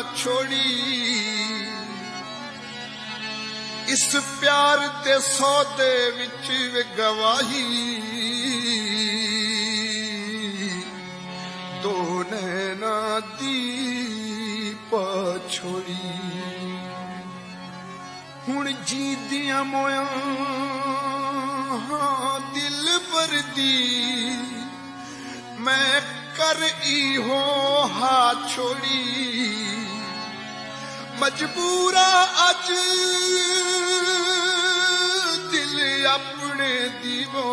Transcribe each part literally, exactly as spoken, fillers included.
छोड़ी, इस प्यार दे सौदे विच वे गवाही, दो नैना दी पछोड़ी। हुण जीदियां मोया हाँ दिल भरदी, मैं कर ई हो हा छोड़ी, मजबूरा अज दिल अपने दीवो,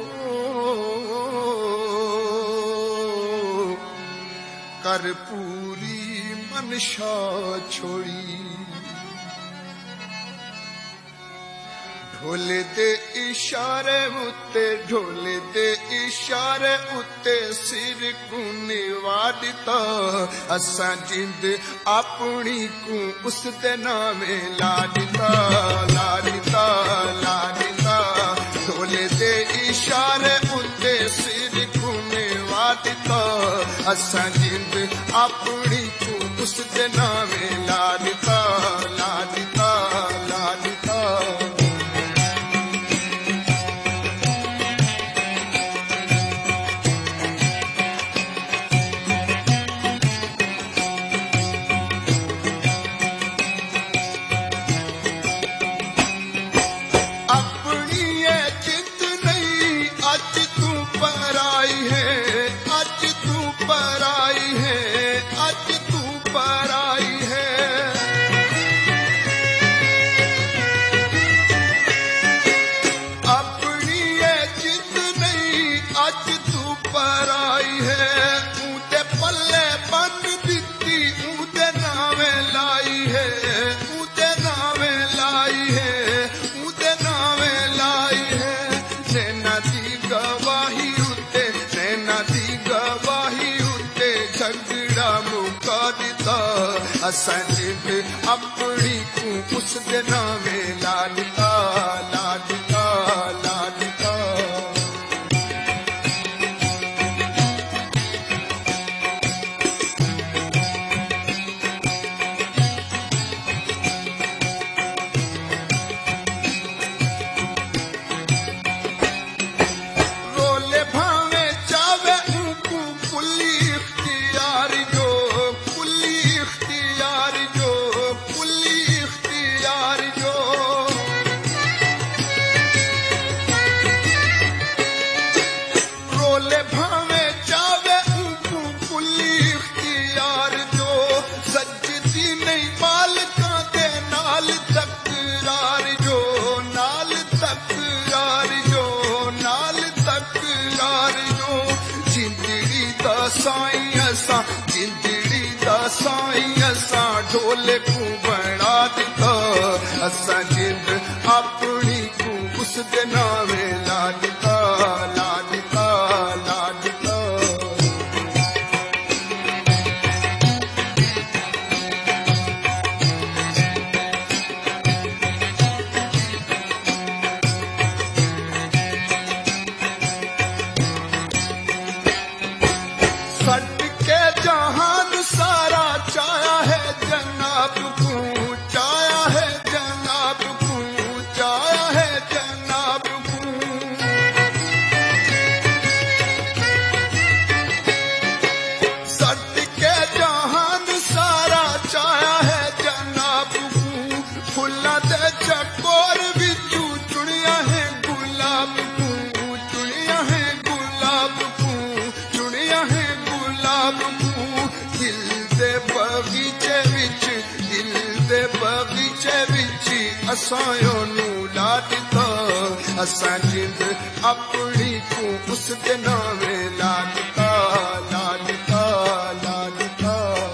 कर पूरी मनशा छोड़ी। ढोले दे इशारे उत्ते, ढोले दे इशारे उत्ते सिर कुने वादिता, असा जिंद अपनी को उस दे नामे ला दिता, ला दिता, ला दिता। ढोले दे इशारे उत्ते सिर कुने वादिता, असा जिंद अपनी को उस दे नामे ला दिता, ला दिता, ला दिता। असा जिंद अपनी को उस दे नामे ला दिता, ला दिता, ला दिता। रोले भावे चावे ऊकू कुली इख्तियार जो, कुली इख्तियार जो, कुली इख्तियार जो। रोले भावे चावे ऊकू कुली इख्तियार जो, सजदी नहीं मालका दे नाल तकरार जो, नाल तकरार जो, नाल तकरार जो। जिंदड़ी दा साईं असा, जिंदड़ी दा साईं असा ढोले को बना दिता, असा जिंद अपनी को उस दे नामे ला दिता, ला दिता, ला दिता। सट के जहान सारा चाया है जनाब को, चाया है जनाब को, चाया है जनाब को। सट के जहान सारा चाया है जनाब को, फुल्ला दे चकोर बिचू चुनिया है गुलाब को, चुनिया है गुलाब को, चुनिया है गुलाब को। दिल दे बगीचे विच, दिल दे बगीचे विच असां नू ला दिता, असां जिंद अपनी को उस दे नामे ला दिता, ला दिता, ला दिता।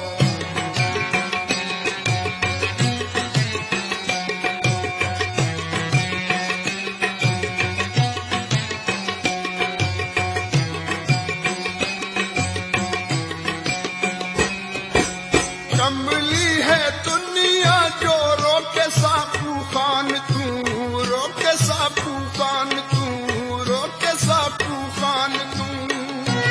कमली है दुनिया जो रोके साफू खान तू, रोके साफू खान तू, रोके साफू खान तू।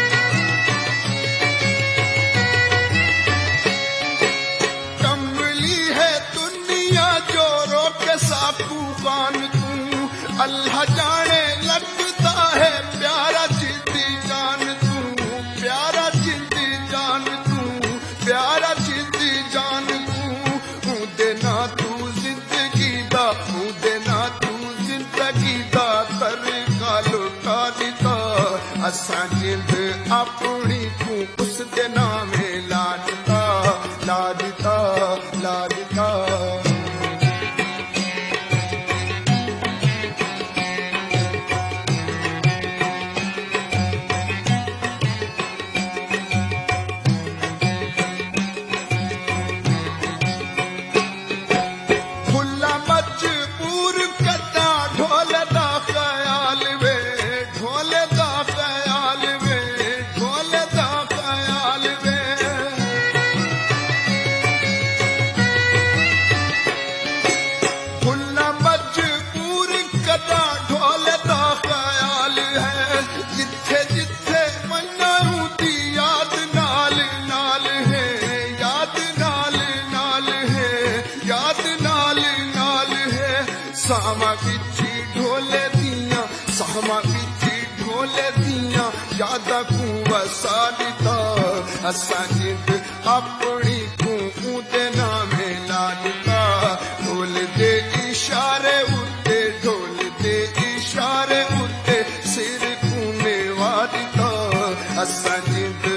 अल्लाह जाने लगता है प्यारा जिंदी जान तू, प्यारा जिंदी जान तू, प्यारा जिंदी जान तू। उदे ना तू जिंदगी दा, उदे ना तू जिंदगी दा तरीका लुटा दिता। असा जिंद अपनी तू उस दे नामे ला दिता, ला दिता, ला दिता। सामा बिची ढोले दिया, सामा बिची ढोले दिया यादा कू वसा दिता। असा जिंद अपनी कू उदे नामे ला दिता। ढोल दे इशारे उत्ते, ढोल दे इशारे उत्ते सिर कू नेवा दिता। असा जिंद